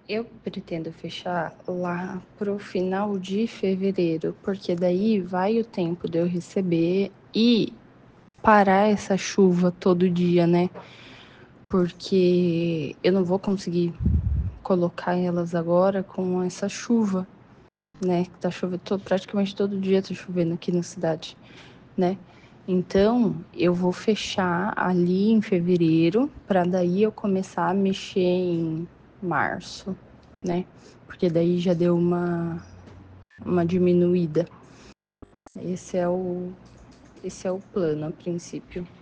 Eu pretendo fechar lá pro final de fevereiro, porque daí vai o tempo de eu receber e parar essa chuva todo dia, né? Porque eu não vou conseguir colocar elas agora com essa chuva, né? Tá chovendo praticamente todo dia, tá chovendo aqui na cidade, né? Então, eu vou fechar ali em fevereiro, para daí eu começar a mexer em março, né? Porque daí já deu uma diminuída. Esse é o plano a princípio.